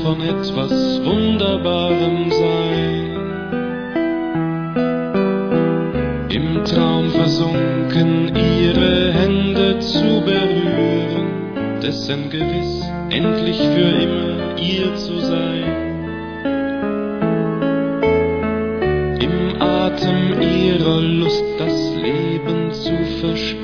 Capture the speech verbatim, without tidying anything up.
von etwas Wunderbarem sei. Im Traum versunken, ihre Hände zu berühren, dessen gewiss endlich für immer ihr zu sein. Im Atem ihrer Lust das Leben zu verspüren,